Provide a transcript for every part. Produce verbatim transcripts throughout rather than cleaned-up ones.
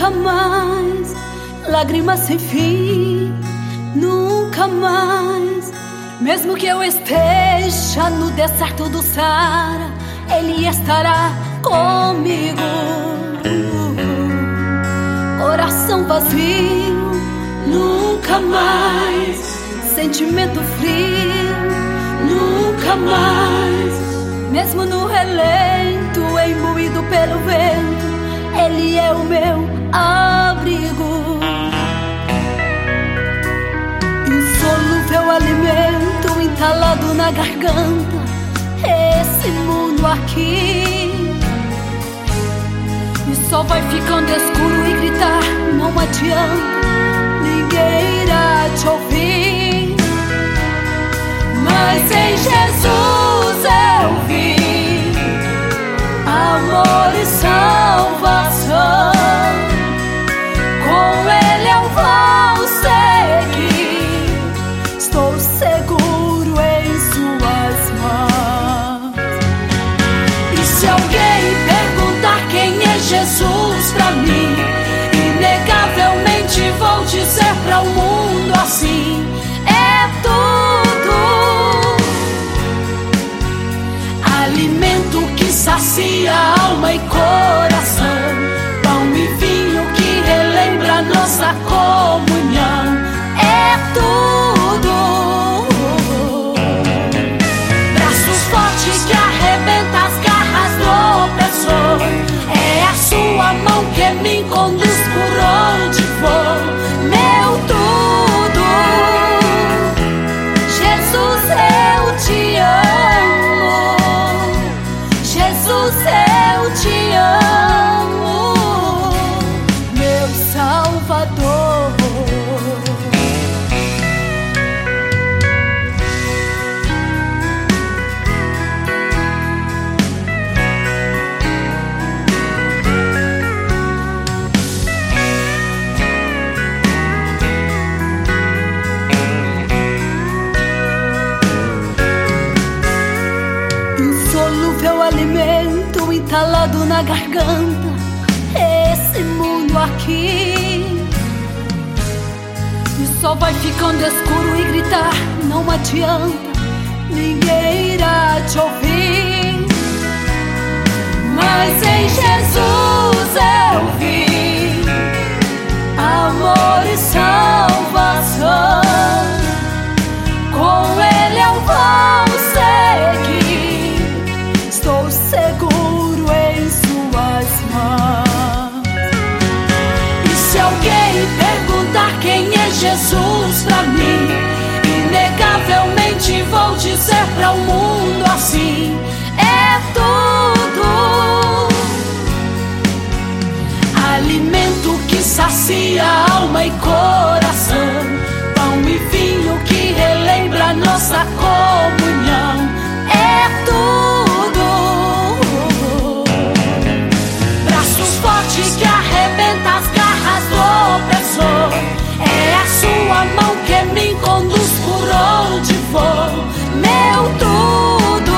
Nunca mais, lágrimas sem fim, nunca mais. Mesmo que eu esteja no deserto do Saara, Ele estará comigo. Coração vazio, nunca mais. Sentimento frio, nunca mais. Mesmo no relento, imbuído pelo vento, Ele é o meu abrigo. Insolúvel alimento entalado na garganta, esse mundo aqui. E só vai ficando escuro e gritar, não adianta, ninguém irá te ouvir. Mas em Jesus eu vi amor e salvação. Com Ele eu vou seguir, estou seguro em Suas mãos. E se alguém perguntar quem é Jesus pra mim, inegavelmente vou dizer pra o mundo assim: é tudo. Alimento que sacia alma e coração, pão e vinho que relembra nossa comunhão. É tudo. Braços fortes que arrebenta as garras do opressor. É a Sua mão que me conduz por onde for. Meu tudo. Jesus, eu te amo. Jesus, eu te amo, meu Salvador. Insolúvel alimento entalado na garganta, esse mundo aqui. E só vai ficando escuro e gritar, não adianta, ninguém irá te ouvir. Mas em Jesus eu vi amor e salvação. Com Ele eu vou seguir, estou seguro em Suas mãos. E se alguém perguntar quem é Jesus pra mim, inegavelmente vou dizer pra o mundo assim: é tudo. Alimento que sacia alma e coração, pão e vinho que relembra nossa comunhão. É tudo. Braços fortes que arrebenta as garras do opressor. É a Sua mão que me conduz por onde for. Meu tudo.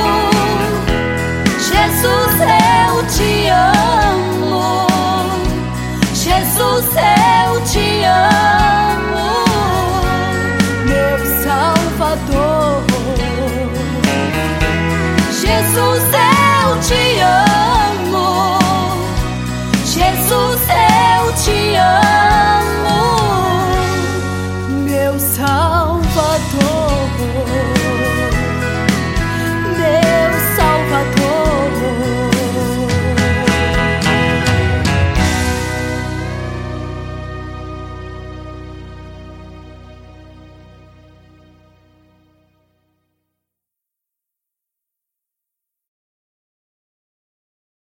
Jesus, eu te amo. Jesus, eu te amo, meu Salvador.